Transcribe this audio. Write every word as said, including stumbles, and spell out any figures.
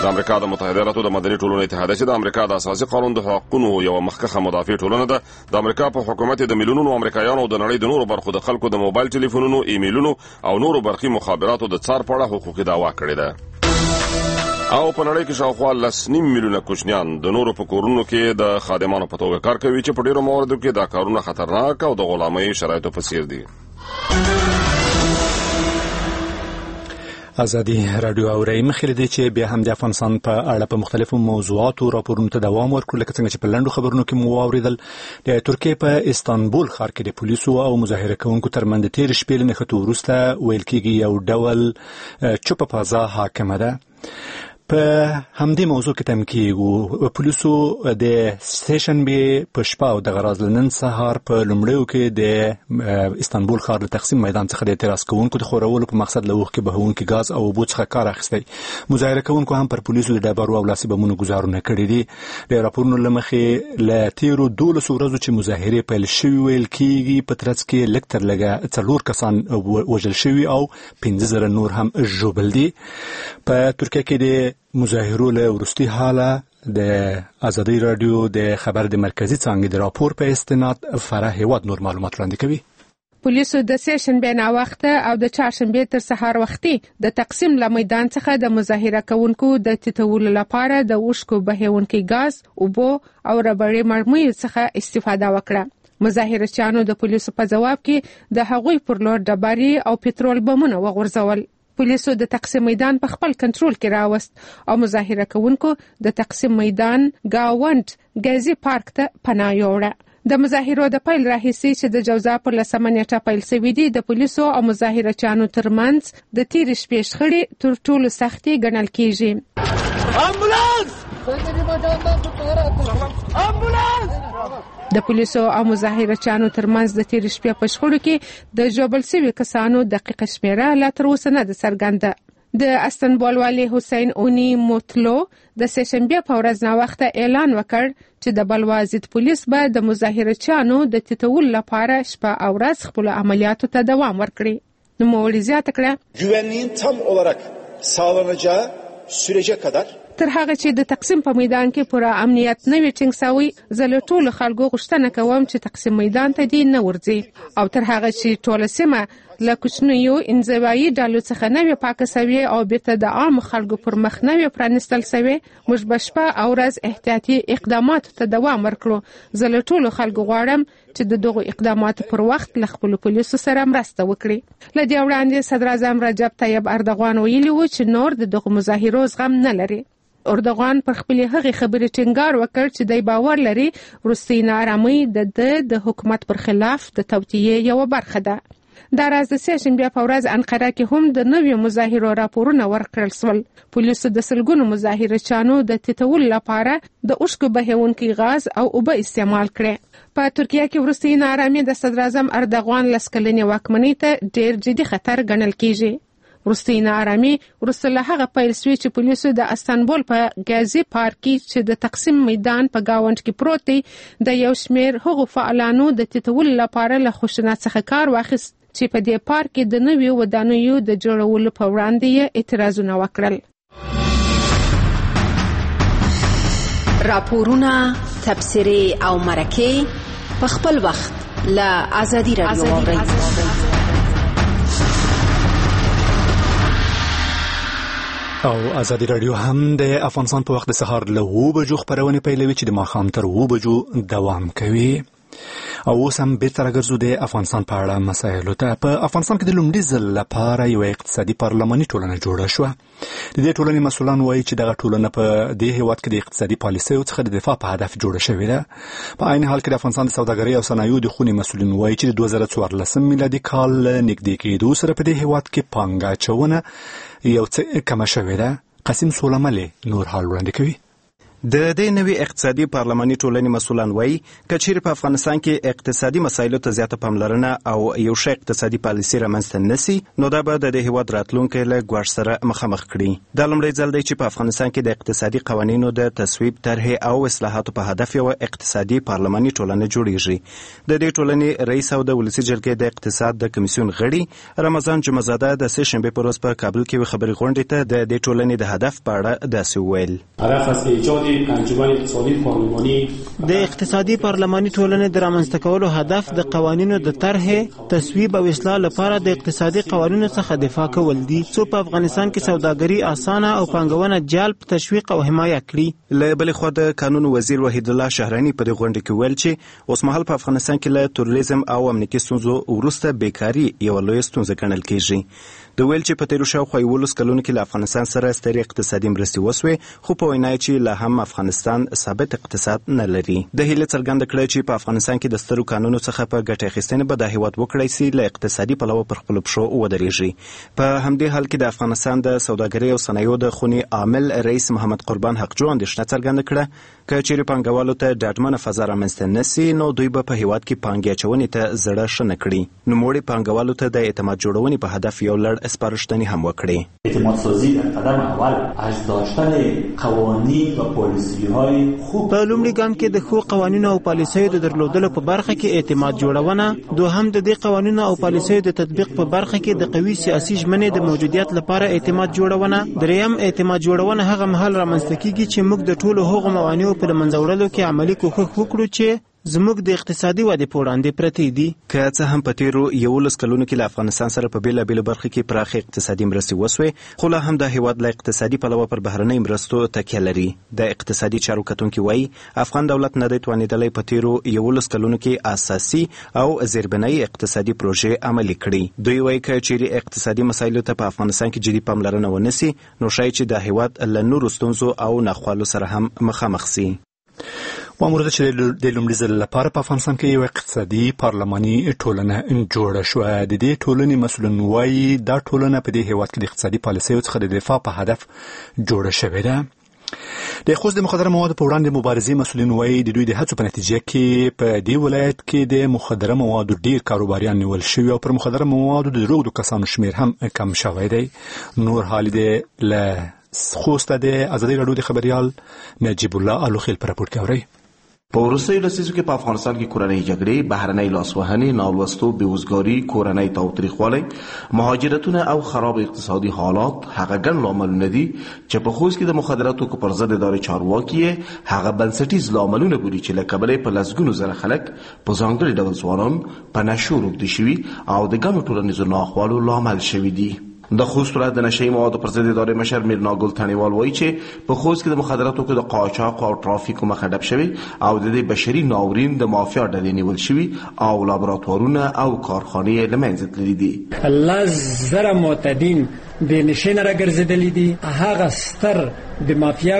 د امریکا د متحده ایالاتو د مدني ټولنو اتحادیه چې د امریکا د اساسي قانون د حقوقو یو مخکښه مدافع ټولنه ده، د امریکا په حکومت د میلیونونو امریکایانو او د نړۍ د نورو برخو د خلکو د موبایل ټلیفونونو، ایمیلونو او نورو برقي مخابراتو د څار په اړه حقوقي دعوا کړې ده. او په نړۍ کې شاوخوا لس نیم میلیونه کوچنیان د نورو په کورونو کې د خادمانو په توګه کار کوي چې په ډیرو مواردو کې دا کارونه خطرناک او د غلامۍ شرایطو په څیر دي. ازادي رادیو اوري مخکې دي چې بیا هم د افغانستان په اړه په مختلفو موضوعاتو راپورونو ته دوام ورکړو، لکه څنګه چې په لنډو خبرونو کې مو واوریدل د ترکیې په استانبول ښار کې د پولیسو او مظاهره کوونکو ترمنځ تیر شپې له نښتو وروسته ویل کېږي یو ډول چوپه فضا حاکمه ده. په همدې موضوع کې تم کېږو پولیسو د سټیشن به په شپه او د غراز لنن سهار په لومړیو کې د استانبول ښار د تقسیم میدان څخه د اعتراض کوونکو د خورولو په مقصد له اوښکې بهونکي ګاز او اوبو څخه کار اخیستی. مظاهره کوونکو هم پر پولیسو د ډبرو او لاسي بمونو ګزارونه کړي دي. د راپورونو له مخې له تیرو دولسو ورځو چې مظاهرې پیل شوي ویل کېږي په ترڅ کې لږ تر لږه څلور کسان وژل شوي او پنځه زره نور هم ژوبل دي. په ترکیه کې د مظاهرو له وروستي حاله د ازادي رادیو د خبر د مرکزی څانګې د راپور په استناد فرح هیواد نور معلومات وړاندې کوي. پولیسو د سه شنبه نه وخته او د چهارشنبه تر سهار وختي د تقسیم له میدان څخه د مظاهره کوونکو د تیتولو لپاره د اوښکو بهونکي ګاز، اوبو او ربړې مرمیو څخه استفاده وکړه. مظاهرچیانو د پولیسو په جواب کې د هغوی پر لور ډبرې او پټرول بمونه وغورځول. پولیسو د تقسیم میدان په خپل کنټرول کې راوست او مظاهره کوونکو د تقسیم میدان گاوند ګازی پارک ته پناه یوړه. د مظاهرو د پیل راهیسي چې د جوزا پر لسمه نیټه پیل شوې دي د پولیسو او مظاهرچیانو ترمنځ د تیر شپې شخړې تر ټولو سختي ګڼل کېږي. امبولانس امبولانس د پولیسو او مظاهرچیانو ترمنځ د تیر شپې په شخړو کې د ژوبل شوي کسانو دقیقه شمیره لا تر اوسه نه ده څرګنده. د استانبول والی حسین اونی موتلو د سه شنبه په ورځ نه وخته اعلان وکړ چې د بلوا ضد پولیس به د مظاهرچیانو د تیتول لپاره شپه او ورځ خپل عملیاتو ته دوام ورکړي. نو مولوی زیاته کړه güvenliğin tam olarak sağlanacağı sürece kadar تر هغه چې د تقسیم په میدان کې پوره امنیت نه وي ټینګ شوی، زه له ټولو خلکو غوښتنه کوم چې تقسیم میدان ته دې نه ورځي او تر هغه چې ټوله سیمه له کوچنیو انزوایي ډلو څخه نه وي پاکه شوې او بیرته د عام خلکو پر مخ نه وي پرانیستل شوې، موږ به شپه او ورځ احتیاطي اقداماتو ته دوام ورکړو. زه له ټولو خلکو غواړم چې د دغو اقداماتو پر وخت له خپلو پولیسو سره مرسته وکړي. له دې وړاندې صدر اعظم رجب طیب اردوغان ویلي و چې نور د دغو مظاهرو زغم نه لري. اردوغان پر خپل هغه خبرې ټینګار وکړ چې دی باور لري وروستۍ ناارامۍ د د د حکومت پر خلاف د توطیې یو برخه ده. دا راز د سه شنبه په ورځ انقره کې هم د نویو مظاهرو راپورونه ورکړل شول. پولیسو د سلګونو مظاهرچیانو د تیتول لپاره د اوښکو بهونکي غاز او اوبه استعمال کړي. په ترکیه کې وروستۍ ناارامي د صدر اعظم اردوغان لسکلنې واکمنۍ ته ډېر جدي خطر ګڼل کېږي. وروستۍ ناارامي وروسته له هغه پیل شوې چې پولیسو د استانبول په ګازی پارک کې چې د تقسیم میدان په گاوند کې پروت دی د یو شمیر هغو فعالانو د تیتول لپاره له خشونت څخه کار واخیست چې په دې پارک کې د نویو ودانیو د جوړولو په وړاندې اعتراضونه وکړل. راپورونه، تبصرې او مرکې په خپل وخت له ازادي رادیو اورئ. او ازادي رادیو هم د افغانستان په وخت د سهار له اوه بجو خبرونه پیلوي چې د ماښام تر اوه بجو دوام کوي. او اوس هم بیرته راګرځو د افغانستان په اړه مسایلو ته. په افغانستان کې د لومړي ځل لپاره یو اقتصادي پارلماني ټولنه جوړه شوه. د دې ټولنې مسؤلان وایي چې دغه ټولنه په دې هیواد کې د اقتصادي پالیسیو څخه د دفاع په هدف جوړه شوې ده. په عین حال کې د افغانستان د سوداګرۍ او صنایعو د خونې مسؤلین وایي چې د دوه زره څوارلسم میلادي کال نږدې کېدو سره په دې هیواد کې پانګه اچونه یو څه کمه شوې ده. قاسم سولملي نور حال وړاندې کوي. د دې نوي اقتصادي پارلماني ټولنې مسؤلان وایي که چیرې په افغانستان کې اقتصادي مسایلو ته زیاته پاملرنه او یو ښه اقتصادي پالیسي رامنځته نسي نو دا به د دې هیواد راتلونکی له ګواښ سره مخامخ کړي. دا لومړی ځل دی چې په افغانستان کې د اقتصادي قوانینو د تصویب طرحې او اصلاحاتو په هدف یو اقتصادي پارلماني ټولنه جوړیږي. د دې ټولنې رئیس او د ولسي جرګې د اقتصاد د کمیسیون غړي رمضان جمعزاده د سه شنبې په ورځ په کابل کې خبري غونډې ته د دې ټولنې د هدف په اړه داسې وویل. هدف است ایجاد انجمن اقتصادی پارلمانی د اقتصادي پارلماني ټولنې د رامنځته کولو هدف د قوانینو د طرحې تصویب او اصلاح لپاره د اقتصادي قوانینو څخه دفاع کول دي څو په افغانستان کې سوداګري اسانه او پانګونه جلب تشویق او حمایه کړي. له بلې خوا د قانون وزیر وحید الله شهرانی په دې غونډه کې ویل چې اوسمهال په افغانستان کې له توریزم او امنیتي ستونزو وروسته بیکاري یوه لویه ستونزه ګڼل کیږي. د ویل چې په تیرو شاوخوا یولس کلونو کې له افغانستان سره سترې اقتصادي مرستې وسوې خو په وینا چې لا هم افغانستان ثابت اقتصاد نه لري. د هیله څرګنده کړه چې په افغانستان کې د سترو قانونو څخه په ګټه اخیستنې به د هیواد وکړای سي له اقتصادي پلوه پر خپلو پښو ودرېږي. په همدې حال کې د افغانستان د سوداګرۍ او صنایعو د خونې عامل رئیس محمد قربان حقجو اندېښنه څرګنده کړه که چیرې پانګوالو ته ډاډمنه فضا رامنځته نسي نو دوی به په هیواد کې پانګې اچونې ته زړه ښه نه کړي. نوموړي پانګوالو ته د اعتماد جوړونې په هدف یو لړ سپارښتنې هم وکړي. اعتماد سازی در قدم اول از داشتن قوانین و پالیسی‌های خوب په لومړي ګام کې د ښو قوانینو او پالیسیو د درلودلو په برخه کې اعتماد جوړونه، دوهم د دې قوانینو او پالیسیو د تطبیق په برخه کې د قوي سیاسي ژمنې د موجودیت لپاره اعتماد جوړونه، دریم اعتماد جوړونه هغه مهال رامنځته کیږي چې موږ د ټولو هغو موانعو په له منځه وړلو کې عملي کوښښ وکړو چې زموږ د اقتصادي ودې په وړاندې پرتې دي. که څه هم په تیرو یولس کلونو کې له افغانستان سره په بېلابېلو برخو کې پراخې اقتصادي مرستې وسوې خو لا هم د هیواد له اقتصادي پلوه پر بهرنۍ مرستو تکیه لري. د اقتصادي چارو کتونکي وایي افغان دولت نه دی توانېدلی په تیرو یولس کلونو کې اساسي او زیربنایي اقتصادي پروژې عملي کړي. دوی وایي که چیرې اقتصادي مسایلو ته په افغانستان کې جدي پاملرنه ونسي نو ښایي چې د هیواد له نورو ستونزو او ناخوالو سره هم مخامخ سي. وامورده چې د لومړي ځل لپاره په افغانستان کې یو اقتصادي پارلماني ټولنه جوړه شوه. د دې ټولنې مسؤلین وایي دا ټولنه په دې هیواد کې د اقتصادي پالیسیو څخه د دفاع په هدف جوړه شوې ده. د خوست د مخدره موادو په وړاندې مبارزې مسؤلین وایي د دوی د هڅو په نتیجه کې په دې ولایت کې د مخدره موادو ډیر کاروباریان نیول شوي او پر مخدره موادو د دروغو کسانو شمیر هم کم شوی دی. نور حال دې له خوست د ازادي راډیو د خبريال نجیب الله الوخیل پر راپور کوي. په وروستیو لسیزو کې په افغانستان کې کورنۍ جګړې، بهرنۍ لاسوهنې، نالوستو، بېوزګاري، کورنۍ تاوتریخوالی، مهاجرتونه او خراب اقتصادي حالات هغه ګڼ لاملونه دي چې په خوست کې د مخدراتو پر ضد ادارې چارواکي هغه بنسټیز لاملونه بولي چې له کبله په لسګونو زره خلک په ځانګړي ډول ځوانان په نشو روږدي شوي او د ګڼو ټولنیزو ناخوالو لامل شوي دي. د خوست ولایت د نشهیي موادو پر ضد ادارې مشر میرناګل تڼیوال وایي چې په خوست کې د مخدراتو کې د قاچاق او ترافیکو مخه ډب شوی او د دې بشري ناورین د مافیا ډلې نیول شوي او لابراتوارونه او کارخانې له منځه تللي دي. لس زره معتدین د نشې نه راګرځېدلي دي. هغه ستر د مافیا